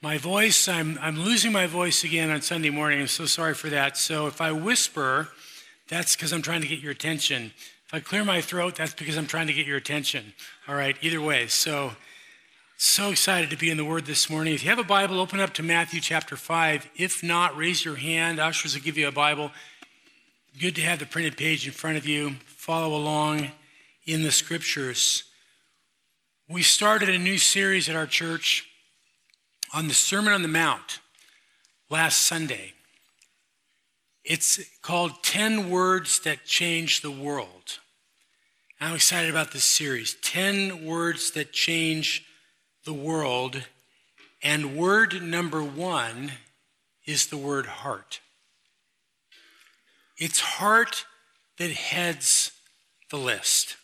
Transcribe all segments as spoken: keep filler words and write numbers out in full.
My voice, I'm, I'm losing my voice again on Sunday morning. I'm so sorry for that. So if I whisper, that's because I'm trying to get your attention. If I clear my throat, that's because I'm trying to get your attention. All right, either way. So, so excited to be in the Word this morning. If you have a Bible, open up to Matthew chapter five. If not, raise your hand. Ushers will give you a Bible. Good to have the printed page in front of you. Follow along in the Scriptures. We started a new series at our church on the Sermon on the Mount last Sunday. It's called ten Words That Change the World. I'm excited about this series. ten Words That Change the World. And word number one is the word heart. It's heart that heads the list.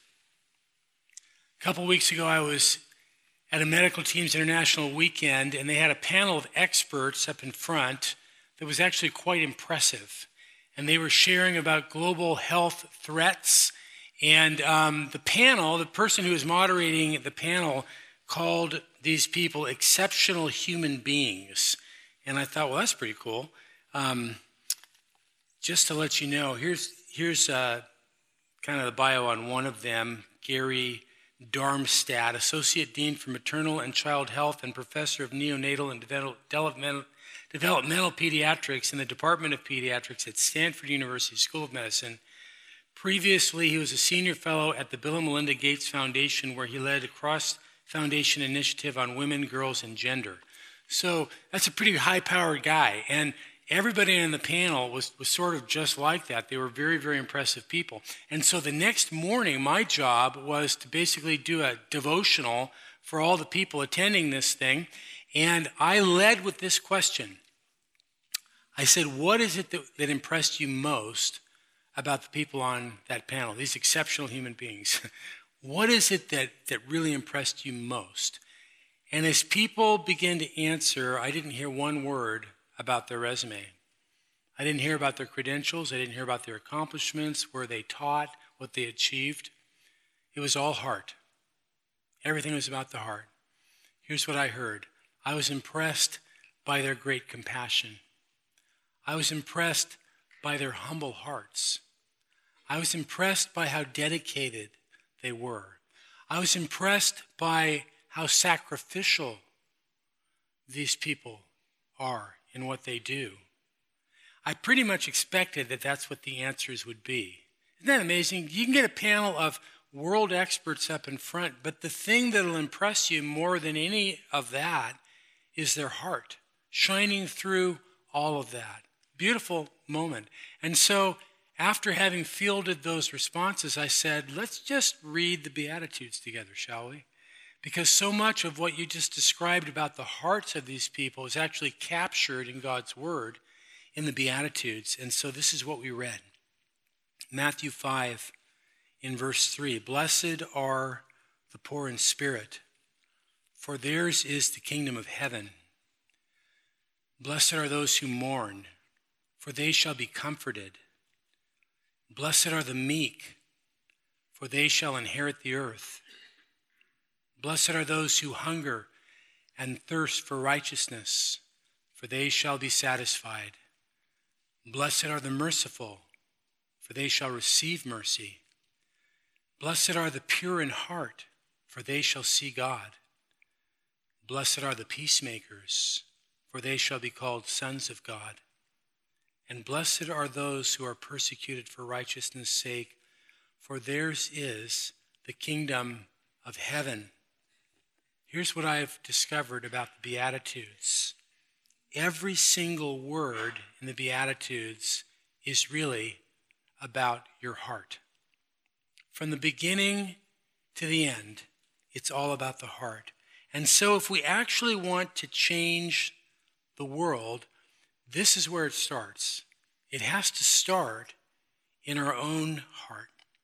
A couple weeks ago, I was at a Medical Teams International weekend, and they had a panel of experts up in front that was actually quite impressive. And they were sharing about global health threats. And um, the panel, the person who was moderating the panel, called these people exceptional human beings. And I thought, well, that's pretty cool. Um, just to let you know, here's, here's uh, kind of the bio on one of them, Gary Darmstadt, Associate Dean for Maternal and Child Health and Professor of Neonatal and Developmental, Developmental Pediatrics in the Department of Pediatrics at Stanford University School of Medicine. Previously, he was a senior fellow at the Bill and Melinda Gates Foundation, where he led a cross-foundation initiative on women, girls, and gender. So that's a pretty high-powered guy. And everybody on the panel was, was sort of just like that. They were very, very impressive people. And so the next morning, my job was to basically do a devotional for all the people attending this thing. And I led with this question. I said, what is it that, that impressed you most about the people on that panel, these exceptional human beings? What is it that, that really impressed you most? And as people began to answer, I didn't hear one word about their resume. I didn't hear about their credentials. I didn't hear about their accomplishments, where they taught, what they achieved. It was all heart. Everything was about the heart. Here's what I heard. I was impressed by their great compassion. I was impressed by their humble hearts. I was impressed by how dedicated they were. I was impressed by how sacrificial these people are in what they do. I pretty much expected that that's what the answers would be. Isn't that amazing? You can get a panel of world experts up in front, but the thing that will impress you more than any of that is their heart, shining through all of that. Beautiful moment. And so after having fielded those responses, I said, let's just read the Beatitudes together, shall we? Because so much of what you just described about the hearts of these people is actually captured in God's word in the Beatitudes. And so this is what we read. Matthew five in verse three. Blessed are the poor in spirit, for theirs is the kingdom of heaven. Blessed are those who mourn, for they shall be comforted. Blessed are the meek, for they shall inherit the earth. Blessed are those who hunger and thirst for righteousness, for they shall be satisfied. Blessed are the merciful, for they shall receive mercy. Blessed are the pure in heart, for they shall see God. Blessed are the peacemakers, for they shall be called sons of God. And blessed are those who are persecuted for righteousness' sake, for theirs is the kingdom of heaven. Here's what I've discovered about the Beatitudes. Every single word in the Beatitudes is really about your heart. From the beginning to the end, it's all about the heart. And so if we actually want to change the world, this is where it starts. It has to start in our own heart.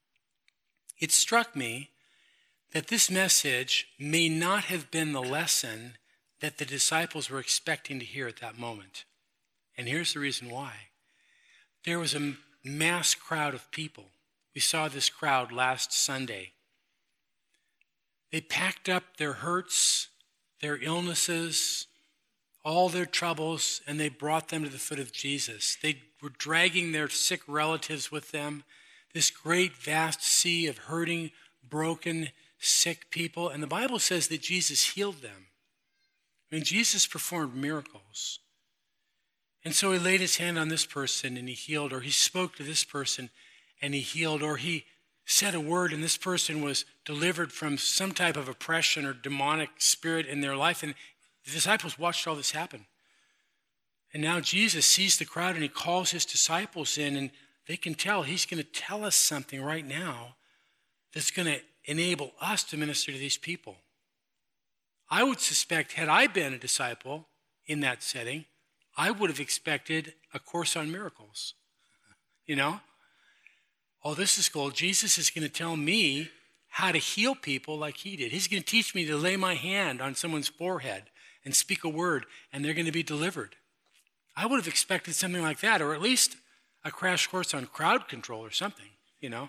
It struck me that this message may not have been the lesson that the disciples were expecting to hear at that moment. And here's the reason why. There was a mass crowd of people. We saw this crowd last Sunday. They packed up their hurts, their illnesses, all their troubles and they brought them to the foot of Jesus. They were dragging their sick relatives with them, this great vast sea of hurting, broken, sick people. And the Bible says that Jesus healed them. I mean, Jesus performed miracles. And so he laid his hand on this person and he healed, or he spoke to this person and he healed, or he said a word and this person was delivered from some type of oppression or demonic spirit in their life. And the disciples watched all this happen. And now Jesus sees the crowd and he calls his disciples in, and they can tell he's going to tell us something right now that's going to enable us to minister to these people. I would suspect, had I been a disciple in that setting, I would have expected a course on miracles. You know? Oh, this is cool. Jesus is going to tell me how to heal people like he did. He's going to teach me to lay my hand on someone's forehead and speak a word, and they're going to be delivered. I would have expected something like that, or at least a crash course on crowd control or something, you know.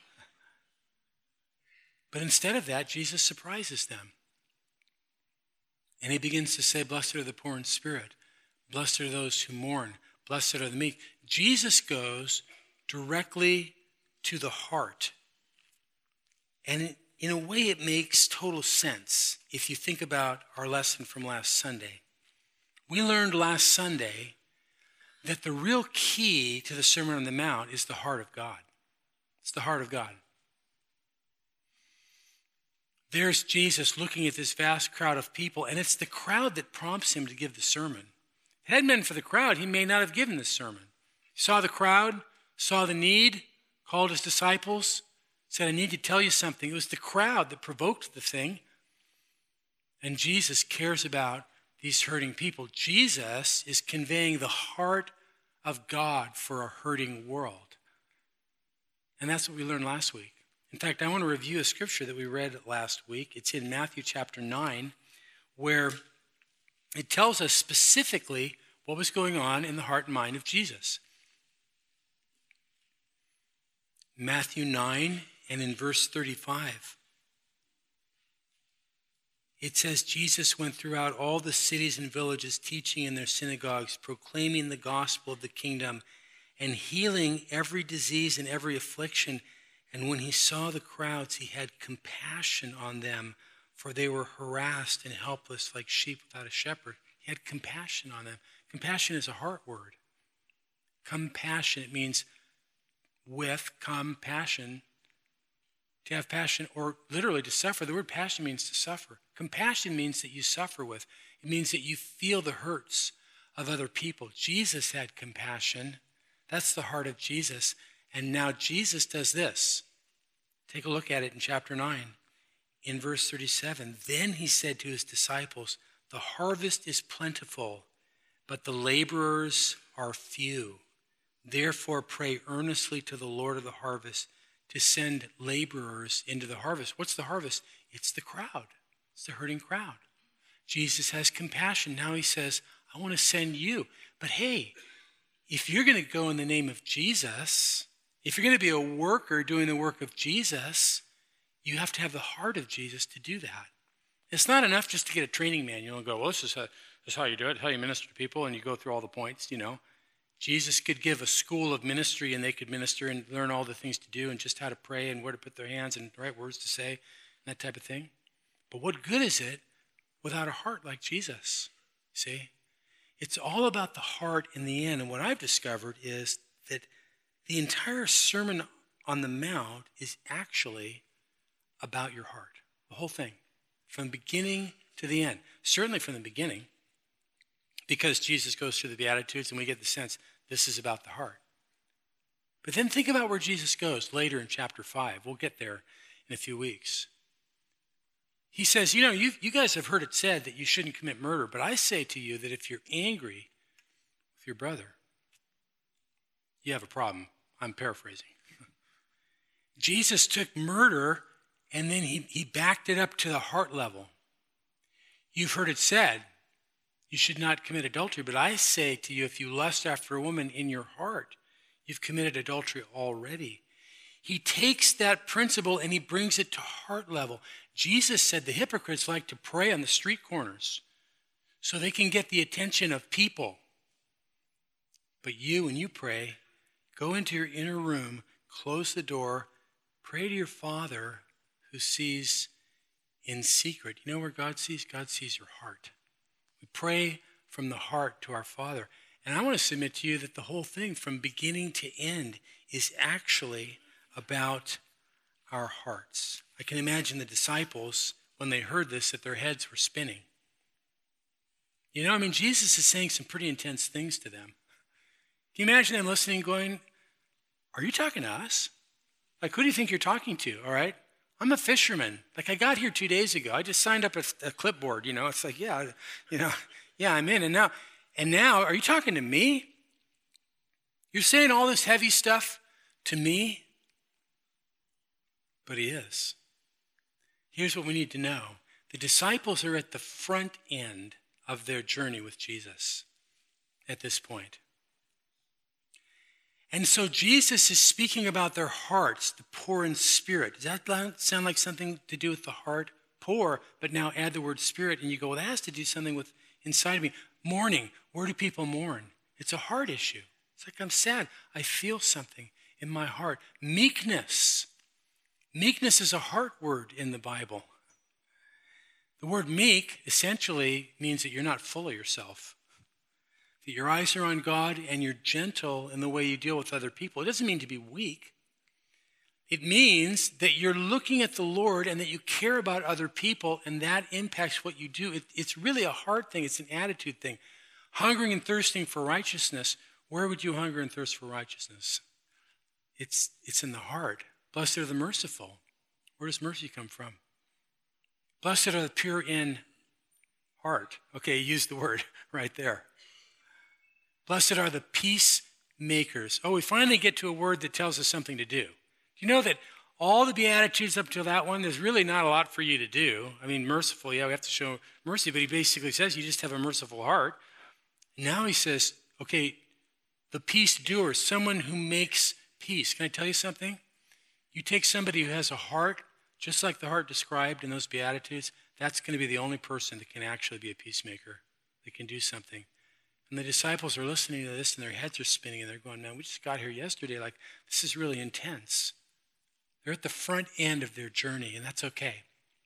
But instead of that, Jesus surprises them. And he begins to say, blessed are the poor in spirit. Blessed are those who mourn. Blessed are the meek. Jesus goes directly to the heart. And in a way, it makes total sense if you think about our lesson from last Sunday. We learned last Sunday that the real key to the Sermon on the Mount is the heart of God. It's the heart of God. There's Jesus looking at this vast crowd of people, and it's the crowd that prompts him to give the sermon. If it hadn't been for the crowd, he may not have given this sermon. He saw the crowd, saw the need, called his disciples, said, I need to tell you something. It was the crowd that provoked the thing. And Jesus cares about these hurting people. Jesus is conveying the heart of God for a hurting world. And that's what we learned last week. In fact, I want to review a scripture that we read last week. It's in Matthew chapter nine, where it tells us specifically what was going on in the heart and mind of Jesus. Matthew nine, and in verse thirty-five, it says, Jesus went throughout all the cities and villages, teaching in their synagogues, proclaiming the gospel of the kingdom, and healing every disease and every affliction. And when he saw the crowds, he had compassion on them, for they were harassed and helpless like sheep without a shepherd. He had compassion on them. Compassion is a heart word. Compassion, it means with compassion, to have passion, or literally to suffer. The word passion means to suffer. Compassion means that you suffer with. It means that you feel the hurts of other people. Jesus had compassion. That's the heart of Jesus. And now Jesus does this. Take a look at it in chapter nine. In verse thirty-seven, then he said to his disciples, the harvest is plentiful, but the laborers are few. Therefore pray earnestly to the Lord of the harvest to send laborers into the harvest. What's the harvest? It's the crowd. It's the hurting crowd. Jesus has compassion. Now he says, I want to send you. But hey, if you're going to go in the name of Jesus, if you're going to be a worker doing the work of Jesus, you have to have the heart of Jesus to do that. It's not enough just to get a training manual and go, well, this is how, this is how you do it, how you minister to people, and you go through all the points, you know. Jesus could give a school of ministry, and they could minister and learn all the things to do and just how to pray and where to put their hands and the right words to say, and that type of thing. But what good is it without a heart like Jesus? See? It's all about the heart in the end. And what I've discovered is that the entire Sermon on the Mount is actually about your heart. The whole thing. From beginning to the end. Certainly from the beginning. Because Jesus goes through the Beatitudes and we get the sense this is about the heart. But then think about where Jesus goes later in chapter five. We'll get there in a few weeks. He says, you know, you, you guys have heard it said that you shouldn't commit murder, but I say to you that if you're angry with your brother, you have a problem. I'm paraphrasing. Jesus took murder and then he, he backed it up to the heart level. You've heard it said, you should not commit adultery, but I say to you, if you lust after a woman in your heart, you've committed adultery already. He takes that principle and he brings it to heart level. Jesus said the hypocrites like to pray on the street corners so they can get the attention of people. But you, when you pray, go into your inner room, close the door, pray to your Father who sees in secret. You know where God sees? God sees your heart. We pray from the heart to our Father. And I want to submit to you that the whole thing from beginning to end is actually about our hearts. I can imagine the disciples, when they heard this, that their heads were spinning. You know, I mean, Jesus is saying some pretty intense things to them. Can you imagine them listening going, are you talking to us? Like, who do you think you're talking to, all right? I'm a fisherman. Like, I got here two days ago. I just signed up a, a clipboard, you know. It's like, yeah, you know, yeah, I'm in. And now, and now, are you talking to me? You're saying all this heavy stuff to me? But he is. Here's what we need to know. The disciples are at the front end of their journey with Jesus at this point. And so Jesus is speaking about their hearts, the poor in spirit. Does that sound like something to do with the heart? Poor, but now add the word spirit, and you go, well, that has to do something with inside of me. Mourning. Where do people mourn? It's a heart issue. It's like, I'm sad. I feel something in my heart. Meekness. Meekness is a heart word in the Bible. The word meek essentially means that you're not full of yourself. That your eyes are on God and you're gentle in the way you deal with other people. It doesn't mean to be weak. It means that you're looking at the Lord and that you care about other people, and that impacts what you do. It, it's really a heart thing. It's an attitude thing. Hungering and thirsting for righteousness. Where would you hunger and thirst for righteousness? It's, it's in the heart. Blessed are the merciful. Where does mercy come from? Blessed are the pure in heart. Okay, you used the word right there. Blessed are the peacemakers. Oh, we finally get to a word that tells us something to do. Do you know that all the Beatitudes up till that one, there's really not a lot for you to do? I mean, merciful, yeah, we have to show mercy, but he basically says you just have a merciful heart. Now he says, okay, the peace doer, someone who makes peace. Can I tell you something? You take somebody who has a heart, just like the heart described in those Beatitudes, that's going to be the only person that can actually be a peacemaker, that can do something. And the disciples are listening to this, and their heads are spinning, and they're going, man, we just got here yesterday. Like, this is really intense. They're at the front end of their journey, and that's okay.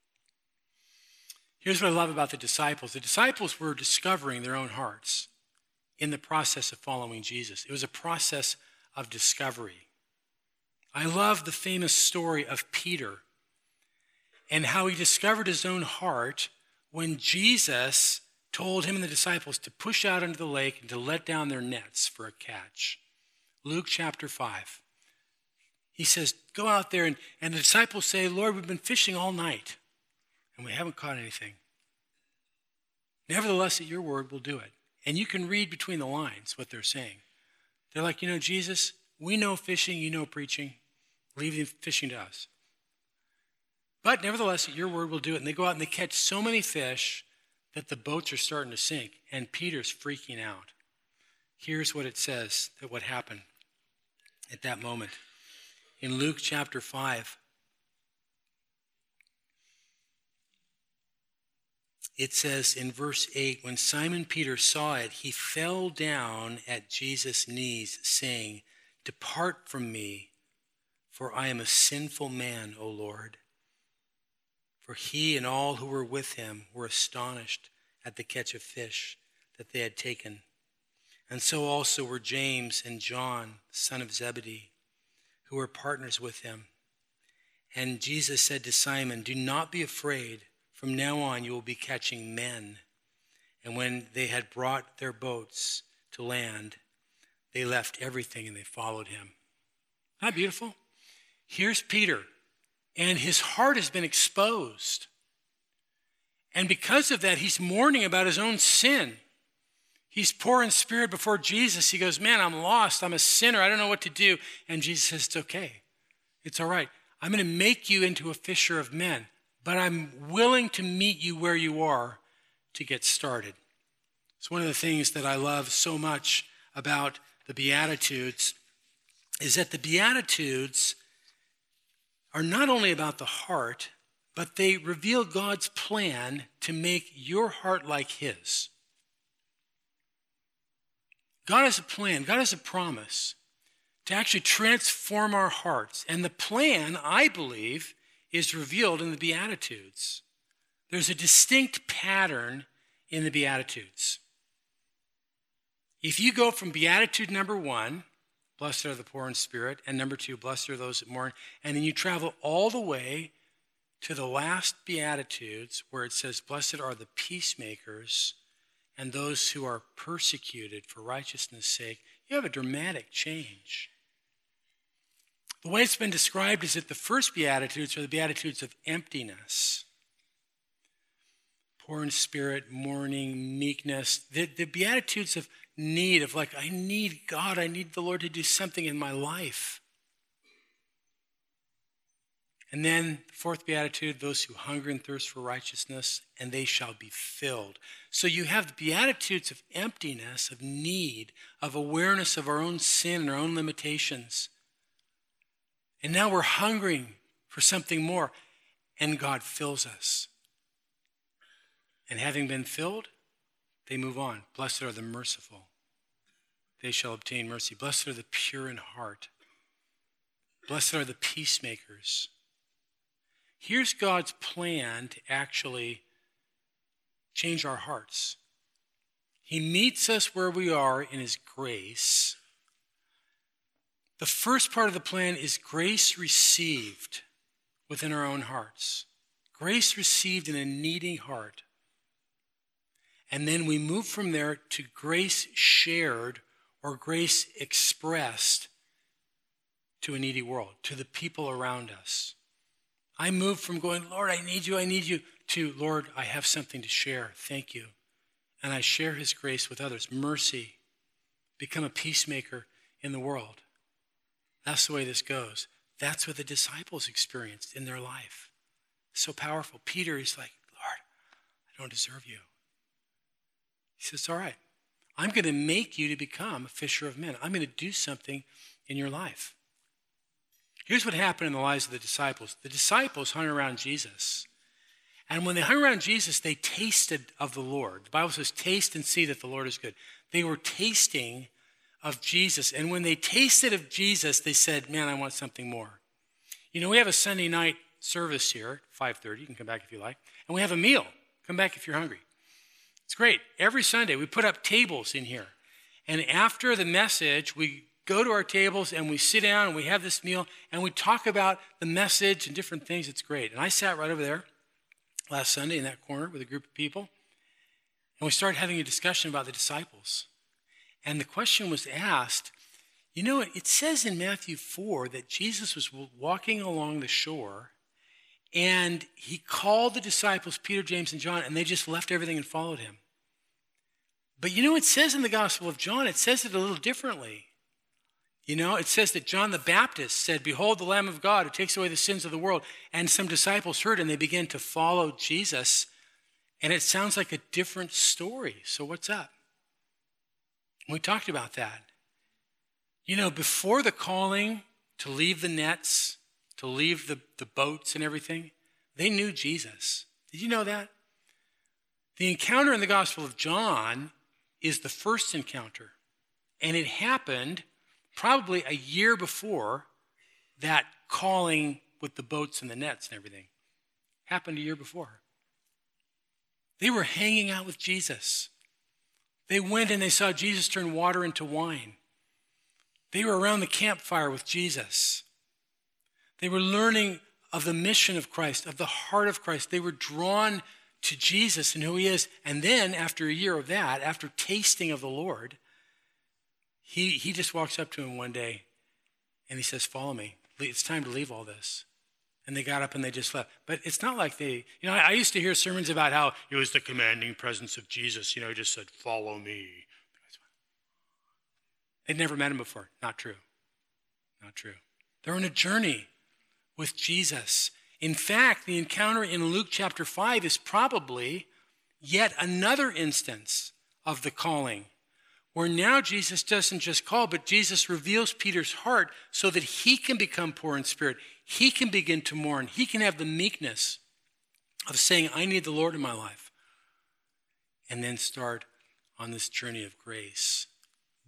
Here's what I love about the disciples. The disciples were discovering their own hearts in the process of following Jesus. It was a process of discovery. I love the famous story of Peter and how he discovered his own heart when Jesus told him and the disciples to push out into the lake and to let down their nets for a catch. Luke chapter five. He says, go out there, and, and the disciples say, Lord, we've been fishing all night, and we haven't caught anything. Nevertheless, at your word, we'll do it. And you can read between the lines what they're saying. They're like, you know, Jesus, we know fishing, you know preaching. Leave the fishing to us. But nevertheless, at your word, we'll do it. And they go out and they catch so many fish that the boats are starting to sink, and Peter's freaking out. Here's what it says, that what happened at that moment. In Luke chapter five, it says in verse eight, when Simon Peter saw it, he fell down at Jesus' knees, saying, depart from me, for I am a sinful man, O Lord. For he and all who were with him were astonished at the catch of fish that they had taken. And so also were James and John, son of Zebedee, who were partners with him. And Jesus said to Simon, do not be afraid. From now on you will be catching men. And when they had brought their boats to land, they left everything and they followed him. Isn't that beautiful? Here's Peter, and his heart has been exposed. And because of that, he's mourning about his own sin. He's poor in spirit before Jesus. He goes, man, I'm lost. I'm a sinner. I don't know what to do. And Jesus says, it's okay. It's all right. I'm going to make you into a fisher of men, but I'm willing to meet you where you are to get started. It's one of the things that I love so much about the Beatitudes is that the Beatitudes are not only about the heart, but they reveal God's plan to make your heart like his. God has a plan. God has a promise to actually transform our hearts. And the plan, I believe, is revealed in the Beatitudes. There's a distinct pattern in the Beatitudes. If you go from Beatitude number one, blessed are the poor in spirit, and number two, blessed are those that mourn, and then you travel all the way to the last Beatitudes where it says, blessed are the peacemakers and those who are persecuted for righteousness' sake, you have a dramatic change. The way it's been described is that the first Beatitudes are the Beatitudes of emptiness. Poor in spirit, mourning, meekness. The, the Beatitudes of need, of like, I need God, I need the Lord to do something in my life. And then the fourth Beatitude, those who hunger and thirst for righteousness, and they shall be filled. So you have the Beatitudes of emptiness, of need, of awareness of our own sin and our own limitations. And now we're hungering for something more, and God fills us. And having been filled, they move on. Blessed are the merciful. They shall obtain mercy. Blessed are the pure in heart. Blessed are the peacemakers. Here's God's plan to actually change our hearts. He meets us where we are in his grace. The first part of the plan is grace received within our own hearts. Grace received in a needy heart. And then we move from there to grace shared or grace expressed to a needy world, to the people around us. I move from going, Lord, I need you, I need you, to, Lord, I have something to share. Thank you. And I share his grace with others. Mercy. Become a peacemaker in the world. That's the way this goes. That's what the disciples experienced in their life. So powerful. Peter is like, Lord, I don't deserve you. He says, all right, I'm going to make you to become a fisher of men. I'm going to do something in your life. Here's what happened in the lives of the disciples. The disciples hung around Jesus. And when they hung around Jesus, they tasted of the Lord. The Bible says, taste and see that the Lord is good. They were tasting of Jesus. And when they tasted of Jesus, they said, man, I want something more. You know, we have a Sunday night service here, five thirty. You can come back if you like. And we have a meal. Come back if you're hungry. It's great. Every Sunday, we put up tables in here. And after the message, we go to our tables and we sit down and we have this meal and we talk about the message and different things. It's great. And I sat right over there last Sunday in that corner with a group of people. And we started having a discussion about the disciples. And the question was asked, you know, it says in Matthew four that Jesus was walking along the shore and he called the disciples, Peter, James, and John, and they just left everything and followed him. But you know, it says in the Gospel of John, it says it a little differently. You know, it says that John the Baptist said, behold the Lamb of God who takes away the sins of the world. And some disciples heard and they began to follow Jesus. And it sounds like a different story. So what's up? We talked about that. You know, before the calling to leave the nets, to leave the, the boats and everything, they knew Jesus. Did you know that? The encounter in the Gospel of John is the first encounter. And it happened probably a year before that calling with the boats and the nets and everything. Happened a year before. They were hanging out with Jesus. They went and they saw Jesus turn water into wine. They were around the campfire with Jesus. They were learning of the mission of Christ, of the heart of Christ. They were drawn to Jesus and who he is. And then after a year of that, after tasting of the Lord, he, he just walks up to him one day and he says, follow me. It's time to leave all this. And they got up and they just left. But it's not like they, you know, I, I used to hear sermons about how it was the commanding presence of Jesus. You know, he just said, follow me. They'd never met him before. Not true. Not true. They're on a journey with Jesus. In fact, the encounter in Luke chapter five is probably yet another instance of the calling, where now Jesus doesn't just call, but Jesus reveals Peter's heart so that he can become poor in spirit. He can begin to mourn. He can have the meekness of saying, I need the Lord in my life. And then start on this journey of grace.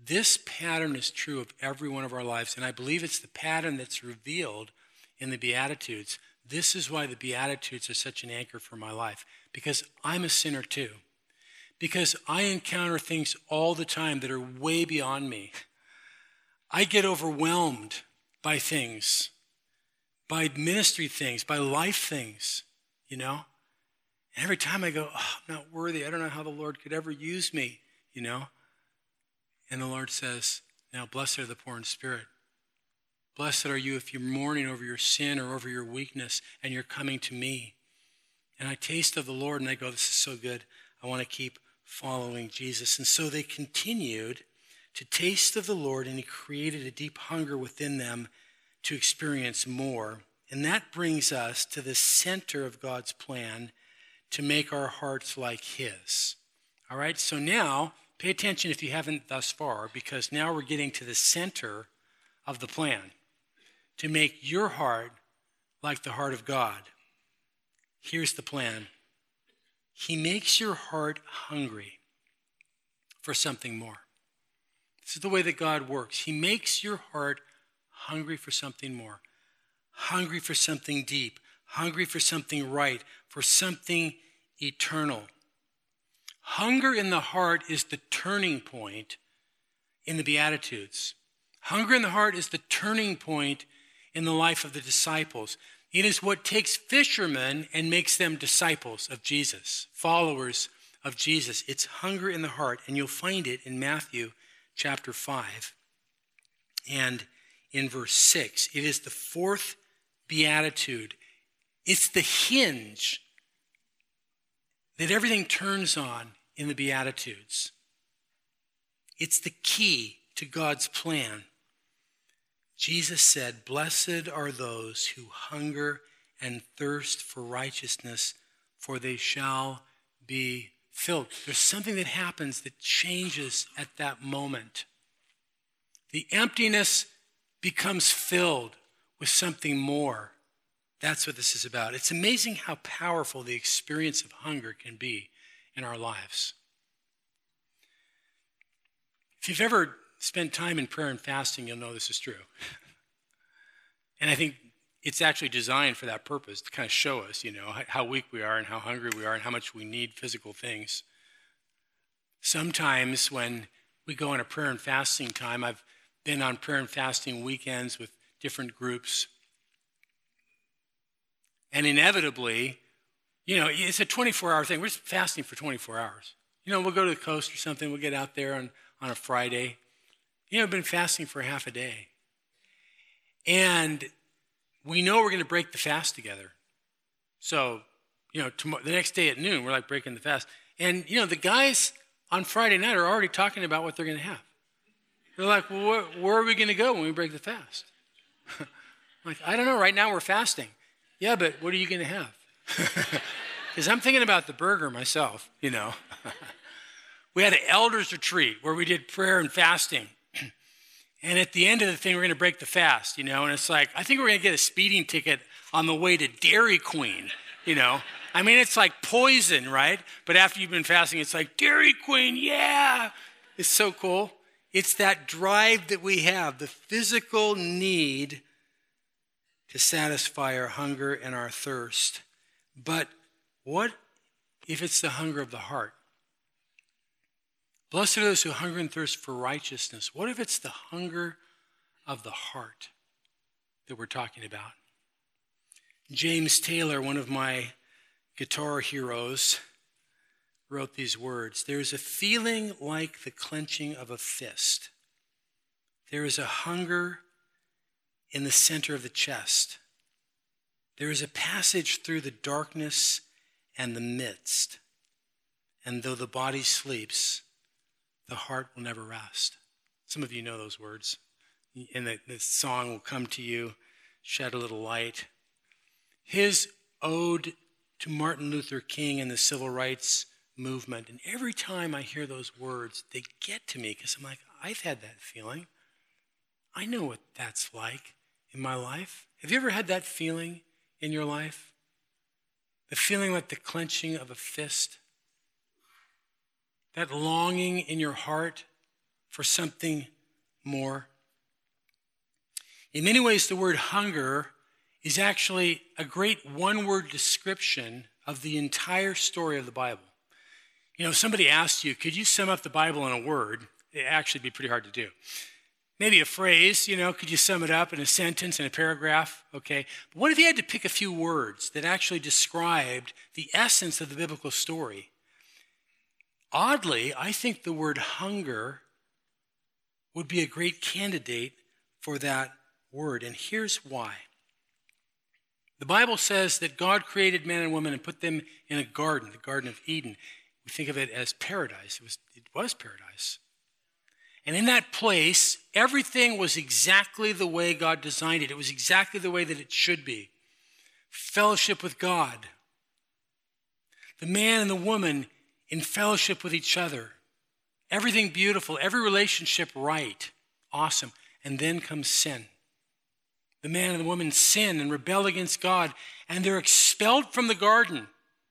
This pattern is true of every one of our lives, and I believe it's the pattern that's revealed in the Beatitudes. This is why the Beatitudes are such an anchor for my life, because I'm a sinner too. Because I encounter things all the time that are way beyond me. I get overwhelmed by things, by ministry things, by life things, you know? And every time I go, oh, I'm not worthy. I don't know how the Lord could ever use me, you know? And the Lord says, now blessed are the poor in spirit. Blessed are you if you're mourning over your sin or over your weakness and you're coming to me. And I taste of the Lord and I go, this is so good. I want to keep following Jesus. And so they continued to taste of the Lord, and he created a deep hunger within them to experience more. And that brings us to the center of God's plan to make our hearts like his. All right, so now pay attention if you haven't thus far, because now we're getting to the center of the plan to make your heart like the heart of God. Here's the plan. He makes your heart hungry for something more. This is the way that God works. He makes your heart hungry for something more, hungry for something deep, hungry for something right, for something eternal. Hunger in the heart is the turning point in the Beatitudes. Hunger in the heart is the turning point in the life of the disciples. It is what takes fishermen and makes them disciples of Jesus, followers of Jesus. It's hunger in the heart, and you'll find it in Matthew chapter five and in verse six. It is the fourth beatitude. It's the hinge that everything turns on in the Beatitudes. It's the key to God's plan. Jesus said, blessed are those who hunger and thirst for righteousness, for they shall be filled. There's something that happens that changes at that moment. The emptiness becomes filled with something more. That's what this is about. It's amazing how powerful the experience of hunger can be in our lives. If you've ever spent time in prayer and fasting, you'll know this is true. And I think it's actually designed for that purpose, to kind of show us, you know, how weak we are and how hungry we are and how much we need physical things. Sometimes when we go on a prayer and fasting time, I've been on prayer and fasting weekends with different groups. And inevitably, you know, it's a twenty-four hour thing. We're just fasting for twenty-four hours. You know, we'll go to the coast or something. We'll get out there on, on a Friday. You know, I've been fasting for half a day. And we know we're going to break the fast together. So, you know, tomorrow, the next day at noon, we're like breaking the fast. And, you know, the guys on Friday night are already talking about what they're going to have. They're like, well, where, where are we going to go when we break the fast? I'm like, I don't know. Right now we're fasting. Yeah, but what are you going to have? Because I'm thinking about the burger myself, you know. We had an elders retreat where we did prayer and fasting. And at the end of the thing, we're going to break the fast, you know. And it's like, I think we're going to get a speeding ticket on the way to Dairy Queen, you know. I mean, it's like poison, right? But after you've been fasting, it's like, Dairy Queen, yeah. It's so cool. It's that drive that we have, the physical need to satisfy our hunger and our thirst. But what if it's the hunger of the heart? Blessed are those who hunger and thirst for righteousness. What if it's the hunger of the heart that we're talking about? James Taylor, one of my guitar heroes, wrote these words. There's a feeling like the clenching of a fist. There is a hunger in the center of the chest. There is a passage through the darkness and the midst. And though the body sleeps, the heart will never rest. Some of you know those words. And the, the song will come to you, shed a little light. His ode to Martin Luther King and the civil rights movement. And every time I hear those words, they get to me because I'm like, I've had that feeling. I know what that's like in my life. Have you ever had that feeling in your life? The feeling like the clenching of a fist? That longing in your heart for something more. In many ways, the word hunger is actually a great one-word description of the entire story of the Bible. You know, if somebody asked you, could you sum up the Bible in a word? It'd actually be pretty hard to do. Maybe a phrase, you know, could you sum it up in a sentence, in a paragraph? Okay. But what if you had to pick a few words that actually described the essence of the biblical story? Oddly, I think the word hunger would be a great candidate for that word, and here's why. The Bible says that God created man and woman and put them in a garden, the Garden of Eden. We think of it as paradise. It was, it was paradise. And in that place, everything was exactly the way God designed it. It was exactly the way that it should be. Fellowship with God. The man and the woman in fellowship with each other. Everything beautiful, every relationship right, awesome. And then comes sin. The man and the woman sin and rebel against God, and they're expelled from the garden.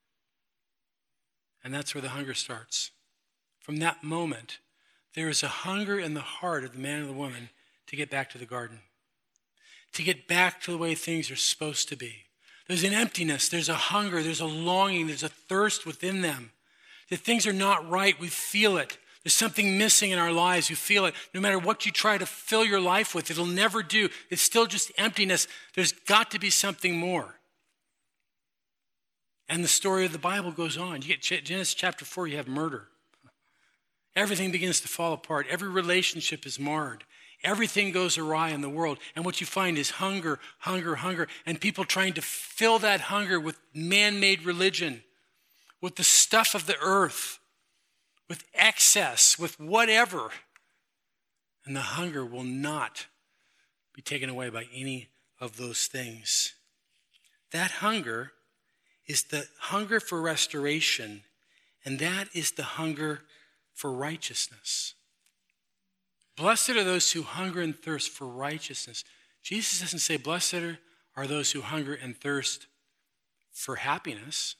And that's where the hunger starts. From that moment, there is a hunger in the heart of the man and the woman to get back to the garden, to get back to the way things are supposed to be. There's an emptiness, there's a hunger, there's a longing, there's a thirst within them. That things are not right, we feel it. There's something missing in our lives. You feel it. No matter what you try to fill your life with, it'll never do. It's still just emptiness. There's got to be something more. And the story of the Bible goes on. You get Genesis chapter four, you have murder. Everything begins to fall apart. Every relationship is marred. Everything goes awry in the world. And what you find is hunger, hunger, hunger. And people trying to fill that hunger with man-made religion, with the stuff of the earth, with excess, with whatever. And the hunger will not be taken away by any of those things. That hunger is the hunger for restoration, and that is the hunger for righteousness. Blessed are those who hunger and thirst for righteousness. Jesus doesn't say, blessed are those who hunger and thirst for happiness.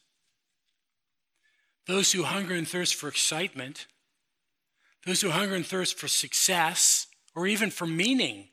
Those who hunger and thirst for excitement, those who hunger and thirst for success, or even for meaning,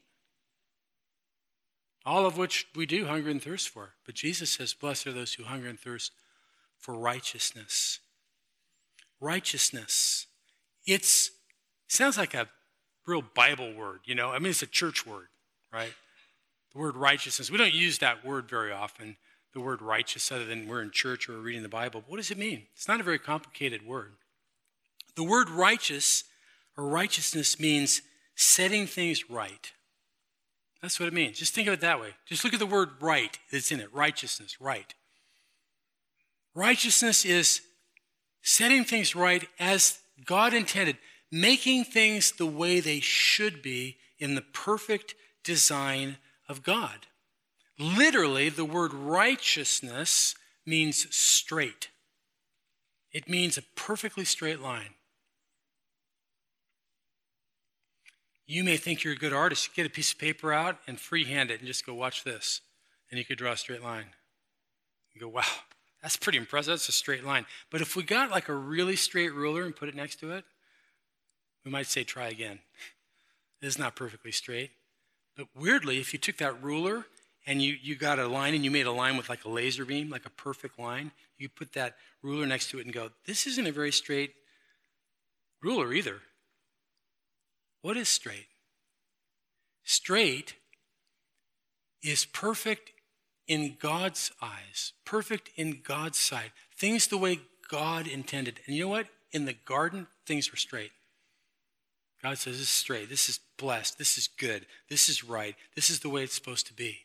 all of which we do hunger and thirst for. But Jesus says, blessed are those who hunger and thirst for righteousness. Righteousness. It's, it sounds like a real Bible word, you know? I mean, it's a church word, right? The word righteousness. We don't use that word very often. The word righteous, other than we're in church or we're reading the Bible. What does it mean? It's not a very complicated word. The word righteous or righteousness means setting things right. That's what it means. Just think of it that way. Just look at the word right that's in it. Righteousness, right. Righteousness is setting things right as God intended, making things the way they should be in the perfect design of God. Literally, the word righteousness means straight. It means a perfectly straight line. You may think you're a good artist. You get a piece of paper out and freehand it and just go, watch this. And you could draw a straight line. You go, wow, that's pretty impressive. That's a straight line. But if we got like a really straight ruler and put it next to it, we might say, try again. It's not perfectly straight. But weirdly, if you took that ruler and you, you got a line and you made a line with like a laser beam, like a perfect line, you put that ruler next to it and go, this isn't a very straight ruler either. What is straight? Straight is perfect in God's eyes, perfect in God's sight. Things the way God intended. And you know what? In the garden, things were straight. God says, this is straight, this is blessed, this is good, this is right, this is the way it's supposed to be.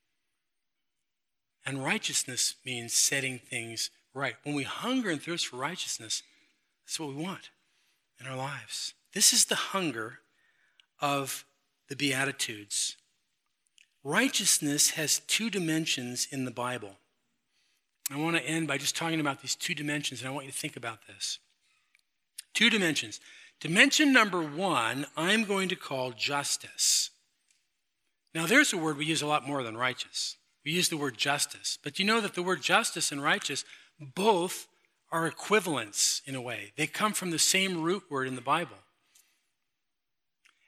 And righteousness means setting things right. When we hunger and thirst for righteousness, that's what we want in our lives. This is the hunger of the Beatitudes. Righteousness has two dimensions in the Bible. I want to end by just talking about these two dimensions, and I want you to think about this. Two dimensions. Dimension number one, I'm going to call justice. Now, there's a word we use a lot more than righteous. We use the word justice. But you know that the word justice and righteous both are equivalents in a way. They come from the same root word in the Bible.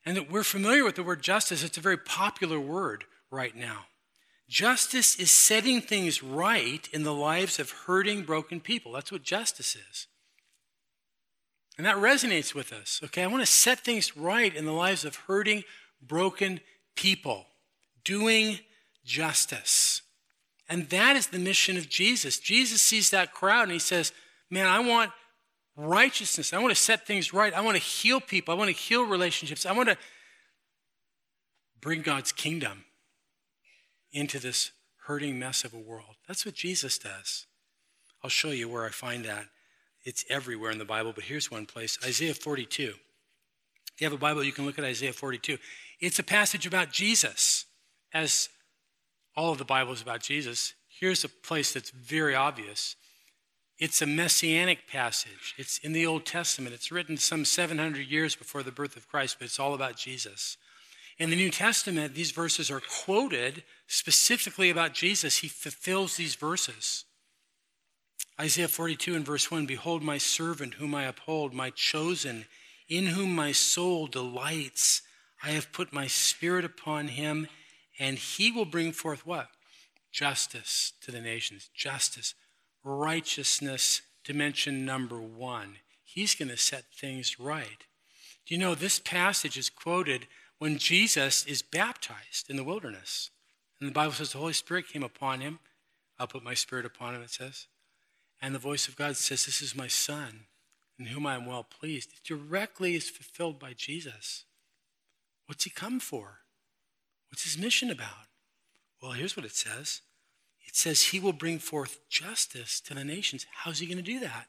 And that we're familiar with the word justice. It's a very popular word right now. Justice is setting things right in the lives of hurting, broken people. That's what justice is. And that resonates with us, okay? I want to set things right in the lives of hurting, broken people. Doing justice. And that is the mission of Jesus. Jesus sees that crowd and he says, man, I want righteousness. I want to set things right. I want to heal people. I want to heal relationships. I want to bring God's kingdom into this hurting mess of a world. That's what Jesus does. I'll show you where I find that. It's everywhere in the Bible, but here's one place, Isaiah forty-two. If you have a Bible, you can look at Isaiah forty-two. It's a passage about Jesus. As all of the Bible is about Jesus, here's a place that's very obvious. It's a messianic passage. It's in the Old Testament. It's written some seven hundred years before the birth of Christ, but it's all about Jesus. In the New Testament, these verses are quoted specifically about Jesus. He fulfills these verses. Isaiah forty-two and verse one, behold my servant whom I uphold, my chosen, in whom my soul delights. I have put my spirit upon him, and he will bring forth what? Justice to the nations. Justice. Righteousness, dimension number one. He's going to set things right. Do you know this passage is quoted when Jesus is baptized in the wilderness? And the Bible says the Holy Spirit came upon him. I'll put my spirit upon him, it says. And the voice of God says, this is my son, in whom I am well pleased. It directly is fulfilled by Jesus. What's he come for? What's his mission about? Well, here's what it says. It says he will bring forth justice to the nations. How's he going to do that?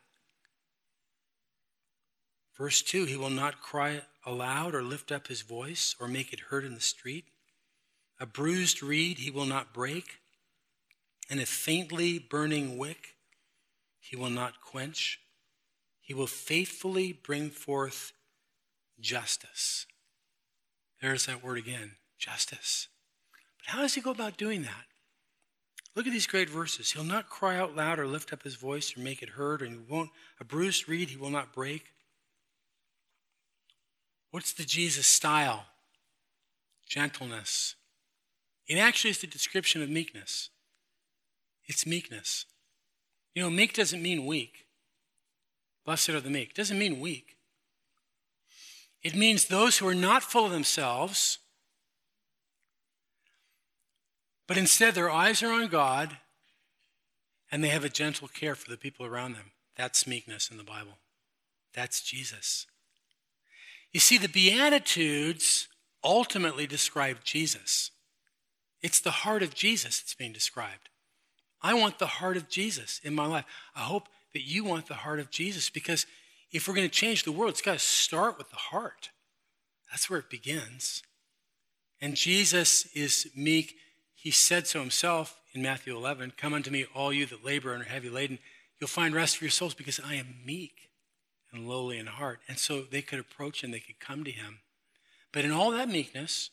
Verse two, he will not cry aloud or lift up his voice or make it heard in the street. A bruised reed he will not break, and a faintly burning wick he will not quench. He will faithfully bring forth justice. There's that word again, justice. But how does he go about doing that? Look at these great verses. He'll not cry out loud or lift up his voice or make it heard, and he won't, a bruised reed he will not break. What's the Jesus style? Gentleness. It actually is the description of meekness. It's meekness. You know, meek doesn't mean weak. Blessed are the meek. It doesn't mean weak. It means those who are not full of themselves, but instead their eyes are on God and they have a gentle care for the people around them. That's meekness in the Bible. That's Jesus. You see, the Beatitudes ultimately describe Jesus. It's the heart of Jesus that's being described. I want the heart of Jesus in my life. I hope that you want the heart of Jesus, because if we're going to change the world, it's got to start with the heart. That's where it begins. And Jesus is meek. He said so himself in Matthew eleven, come unto me, all you that labor and are heavy laden. You'll find rest for your souls, because I am meek and lowly in heart. And so they could approach him, they could come to him. But in all that meekness,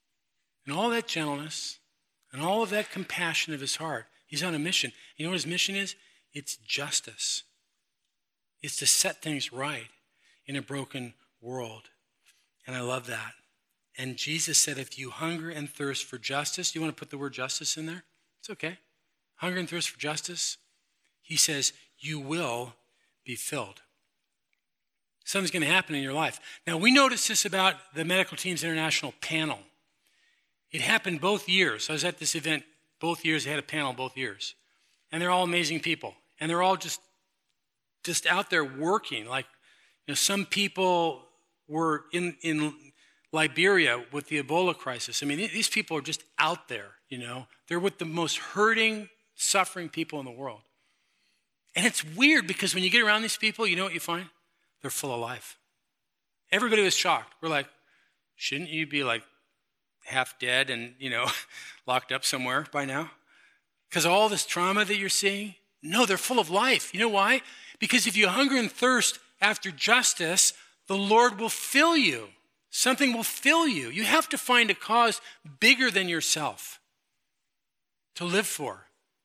in all that gentleness, and all of that compassion of his heart, he's on a mission. You know what his mission is? It's justice. It's to set things right in a broken world. And I love that. And Jesus said, if you hunger and thirst for justice, do you want to put the word justice in there? It's okay. Hunger and thirst for justice. He says, you will be filled. Something's going to happen in your life. Now, we noticed this about the Medical Teams International panel. It happened both years. I was at this event both years. They had a panel both years. And they're all amazing people. And they're all just, just out there working. Like, you know, some people were in, in Liberia with the Ebola crisis. I mean, these people are just out there, you know. They're with the most hurting, suffering people in the world. And it's weird, because when you get around these people, you know what you find? They're full of life. Everybody was shocked. We're like, shouldn't you be like half dead and, you know, locked up somewhere by now? Because of all this trauma that you're seeing? No, they're full of life. You know why? Because if you hunger and thirst after justice, the Lord will fill you. Something will fill you. You have to find a cause bigger than yourself to live for.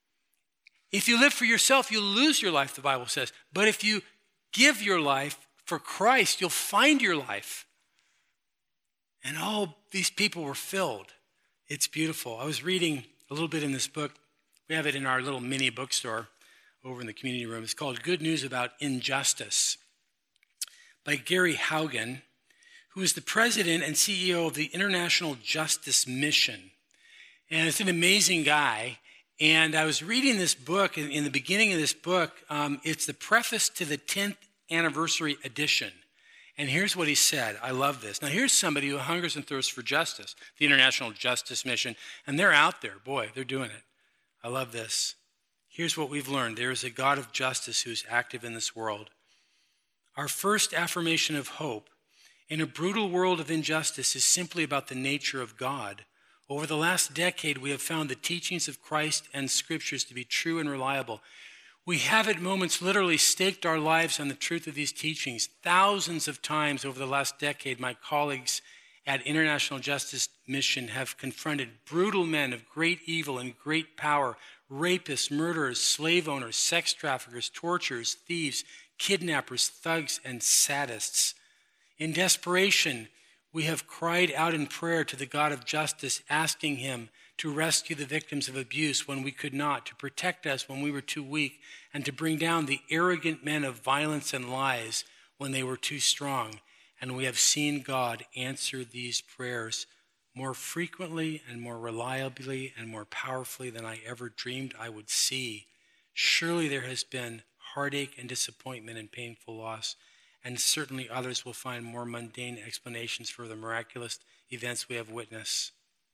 If you live for yourself, you'll lose your life, the Bible says. But if you give your life for Christ, you'll find your life. And all these people were filled. It's beautiful. I was reading a little bit in this book. We have it in our little mini bookstore over in the community room. It's called Good News About Injustice by Gary Haugen, who is the president and C E O of the International Justice Mission. And it's an amazing guy. And I was reading this book, and in the beginning of this book, um, it's the preface to the tenth anniversary edition. And here's what he said. I love this. Now, here's somebody who hungers and thirsts for justice, the International Justice Mission, and they're out there. Boy, they're doing it. I love this. Here's what we've learned. There is a God of justice who is active in this world. Our first affirmation of hope in a brutal world of injustice is simply about the nature of God. Over the last decade, we have found the teachings of Christ and scriptures to be true and reliable. We have at moments literally staked our lives on the truth of these teachings. Thousands of times over the last decade, my colleagues at International Justice Mission have confronted brutal men of great evil and great power, rapists, murderers, slave owners, sex traffickers, torturers, thieves, kidnappers, thugs, and sadists. In desperation, we have cried out in prayer to the God of justice, asking him to rescue the victims of abuse when we could not, to protect us when we were too weak, and to bring down the arrogant men of violence and lies when they were too strong. And we have seen God answer these prayers more frequently and more reliably and more powerfully than I ever dreamed I would see. Surely there has been heartache and disappointment and painful loss, and certainly others will find more mundane explanations for the miraculous events we have witnessed.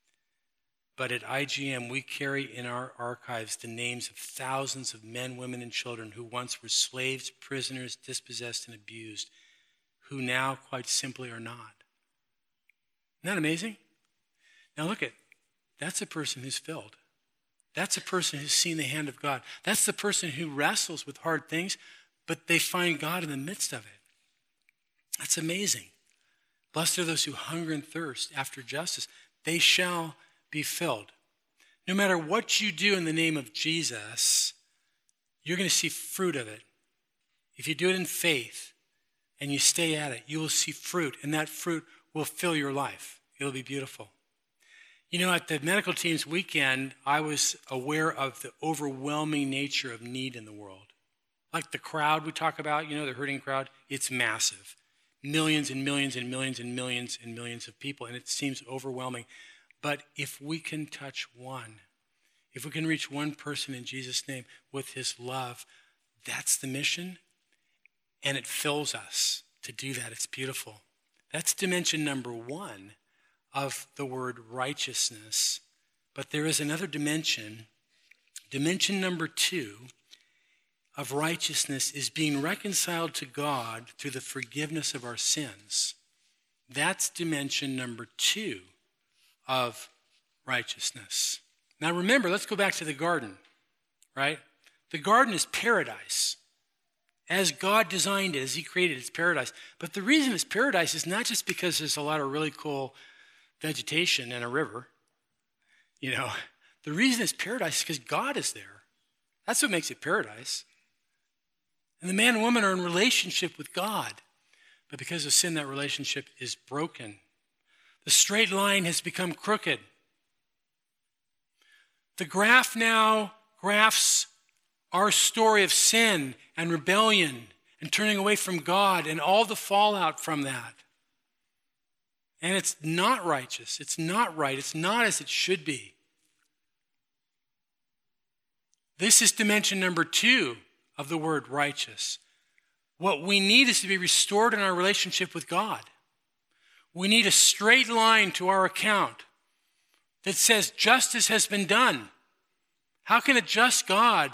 But at I G M, we carry in our archives the names of thousands of men, women, and children who once were slaves, prisoners, dispossessed, and abused, who now quite simply are not. Isn't that amazing? Now look at, that's a person who's filled. That's a person who's seen the hand of God. That's the person who wrestles with hard things, but they find God in the midst of it. That's amazing. Blessed are those who hunger and thirst after justice. They shall be filled. No matter what you do in the name of Jesus, you're going to see fruit of it. If you do it in faith and you stay at it, you will see fruit, and that fruit will fill your life. It'll be beautiful. You know, at the medical team's weekend, I was aware of the overwhelming nature of need in the world. Like the crowd we talk about, you know, the hurting crowd, it's massive. Millions and millions and millions and millions and millions of people, and it seems overwhelming. But if we can touch one, if we can reach one person in Jesus' name with his love, that's the mission, and it fills us to do that. It's beautiful. That's dimension number one of the word righteousness. But there is another dimension. Dimension number two of righteousness is being reconciled to God through the forgiveness of our sins. That's dimension number two of righteousness. Now remember, let's go back to the garden, right? The garden is paradise. As God designed it, as he created it, it's paradise. But the reason it's paradise is not just because there's a lot of really cool vegetation and a river. You know, the reason it's paradise is because God is there. That's what makes it paradise. And the man and woman are in relationship with God. But because of sin, that relationship is broken. The straight line has become crooked. The graph now graphs our story of sin and rebellion and turning away from God and all the fallout from that. And it's not righteous. It's not right. It's not as it should be. This is dimension number two of the word righteous. What we need is to be restored in our relationship with God. We need a straight line to our account that says justice has been done. How can a just God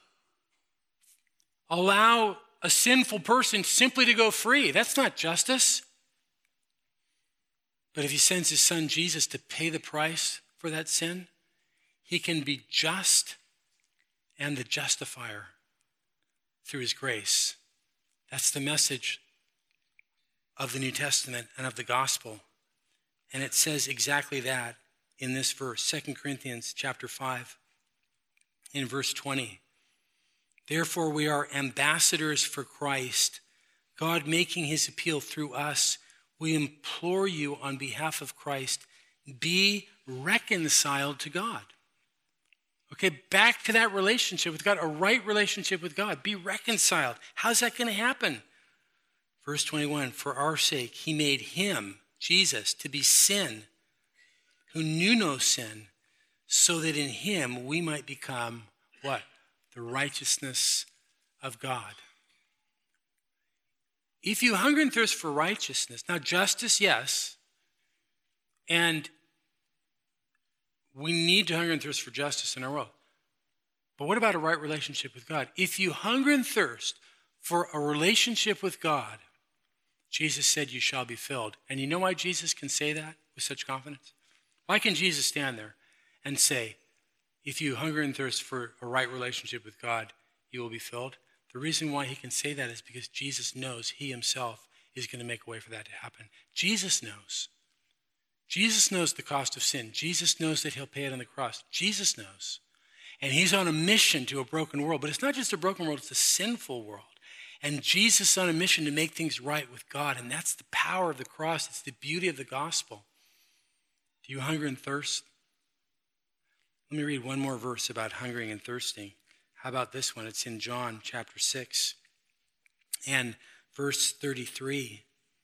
allow a sinful person simply to go free? That's not justice. But if he sends his son Jesus to pay the price for that sin, he can be just and the justifier through his grace. That's the message of the New Testament and of the gospel. And it says exactly that in this verse, Second Corinthians chapter five, in verse twenty. Therefore we are ambassadors for Christ, God making his appeal through us. we implore you on behalf of Christ, be reconciled to God. Okay, back to that relationship with God, a right relationship with God. Be reconciled. How's that going to happen? Verse twenty-one, for our sake, he made him, Jesus, to be sin, who knew no sin, so that in him we might become, what? The righteousness of God. If you hunger and thirst for righteousness, now justice, yes, and we need to hunger and thirst for justice in our world. But what about a right relationship with God? If you hunger and thirst for a relationship with God, Jesus said you shall be filled. And you know why Jesus can say that with such confidence? Why can Jesus stand there and say, if you hunger and thirst for a right relationship with God, you will be filled? The reason why he can say that is because Jesus knows he himself is going to make a way for that to happen. Jesus knows. Jesus knows the cost of sin. Jesus knows that he'll pay it on the cross. Jesus knows. And he's on a mission to a broken world. But it's not just a broken world, it's a sinful world. And Jesus is on a mission to make things right with God. And that's the power of the cross. It's the beauty of the gospel. Do you hunger and thirst? Let me read one more verse about hungering and thirsting. How about this one? It's in John chapter six and verse thirty-three.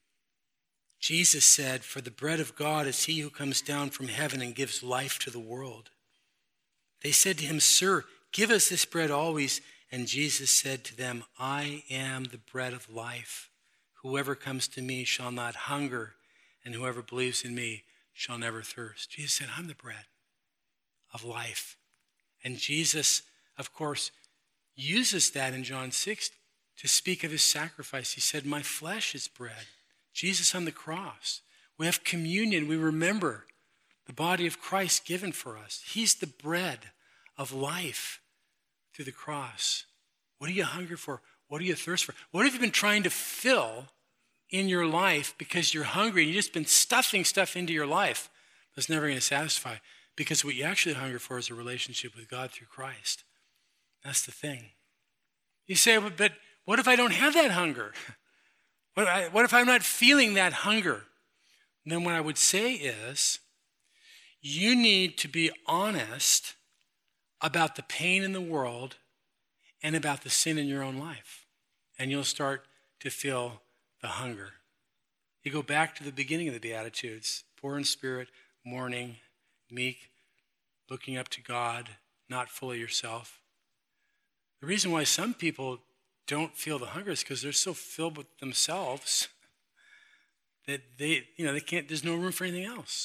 Jesus said, for the bread of God is he who comes down from heaven and gives life to the world. They said to him, sir, give us this bread always. And Jesus said to them, I am the bread of life. Whoever comes to me shall not hunger, and whoever believes in me shall never thirst. Jesus said, I'm the bread of life. And Jesus, of course, uses that in John six to speak of his sacrifice. He said, my flesh is bread. Jesus on the cross. We have communion. We remember the body of Christ given for us. He's the bread of life through the cross. What do you hunger for? What do you thirst for? What have you been trying to fill in your life because you're hungry and you've just been stuffing stuff into your life that's never going to satisfy? Because what you actually hunger for is a relationship with God through Christ. That's the thing. You say, but what if I don't have that hunger? What if I'm not feeling that hunger? And then what I would say is, you need to be honest about the pain in the world and about the sin in your own life. And you'll start to feel the hunger. You go back to the beginning of the Beatitudes, poor in spirit, mourning, meek, looking up to God, not full of yourself. The reason why some people don't feel the hunger is because they're so filled with themselves that they, you know, they can't, there's no room for anything else.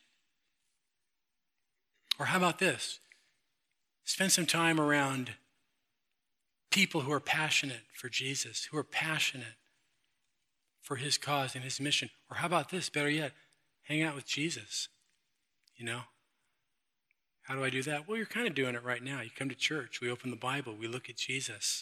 Or how about this? Spend some time around people who are passionate for Jesus, who are passionate for his cause and his mission. Or how about this? Better yet, hang out with Jesus, you know? How do I do that? Well, you're kind of doing it right now. You come to church, we open the Bible, we look at Jesus.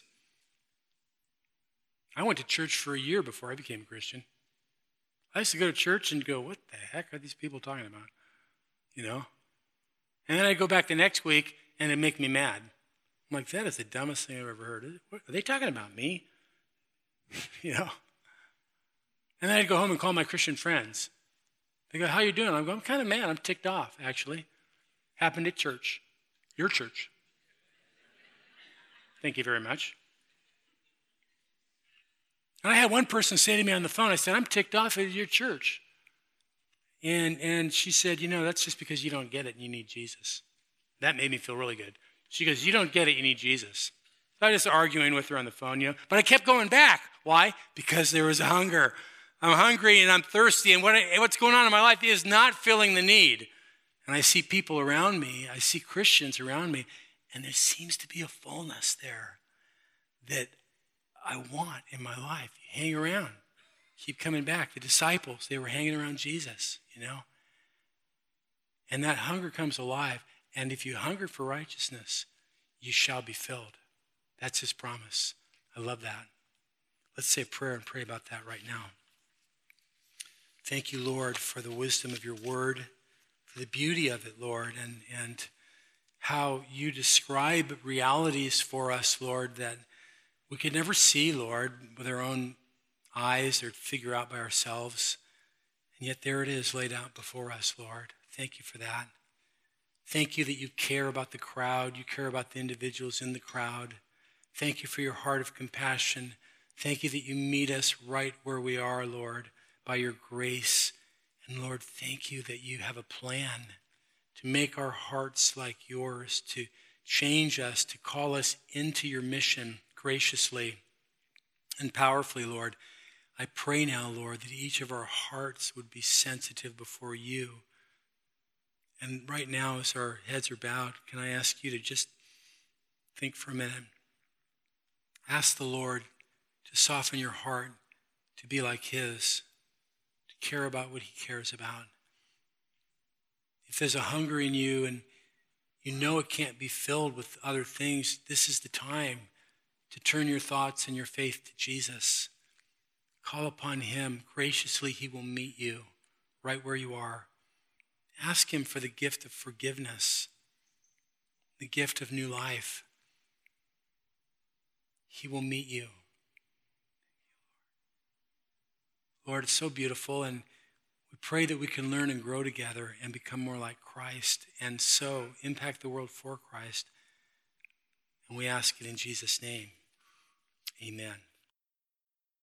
I went to church for a year before I became a Christian. I used to go to church and go, what the heck are these people talking about? You know? And then I'd go back the next week and it'd make me mad. I'm like, that is the dumbest thing I've ever heard. What, are they talking about me? You know? And then I'd go home and call my Christian friends. They go, how you doing? I go, I'm kind of mad. I'm ticked off, actually. Happened at church. Your church. Thank you very much. And I had one person say to me on the phone, I said, I'm ticked off at your church. And and she said, you know, that's just because you don't get it and you need Jesus. That made me feel really good. She goes, you don't get it, you need Jesus. So I was just arguing with her on the phone, you know. But I kept going back. Why? Because there was hunger. I'm hungry and I'm thirsty, and what I, what's going on in my life is not filling the need. And I see people around me, I see Christians around me, and there seems to be a fullness there that I want in my life. You hang around. Keep coming back. The disciples, they were hanging around Jesus, you know. And that hunger comes alive. And if you hunger for righteousness, you shall be filled. That's his promise. I love that. Let's say a prayer and pray about that right now. Thank you, Lord, for the wisdom of your word, for the beauty of it, Lord, and, and how you describe realities for us, Lord, that we could never see, Lord, with our own eyes or figure out by ourselves. And yet there it is laid out before us, Lord. Thank you for that. Thank you that you care about the crowd. You care about the individuals in the crowd. Thank you for your heart of compassion. Thank you that you meet us right where we are, Lord, by your grace. And Lord, thank you that you have a plan to make our hearts like yours, to change us, to call us into your mission graciously and powerfully, Lord. I pray now, Lord, that each of our hearts would be sensitive before you. And right now, as our heads are bowed, can I ask you to just think for a minute? Ask the Lord to soften your heart, to be like his, to care about what he cares about. If there's a hunger in you and you know it can't be filled with other things, this is the time to turn your thoughts and your faith to Jesus. Call upon him. Graciously, he will meet you right where you are. Ask him for the gift of forgiveness, the gift of new life. He will meet you. Lord, it's so beautiful, and we pray that we can learn and grow together and become more like Christ, and so impact the world for Christ. And we ask it in Jesus' name. Amen.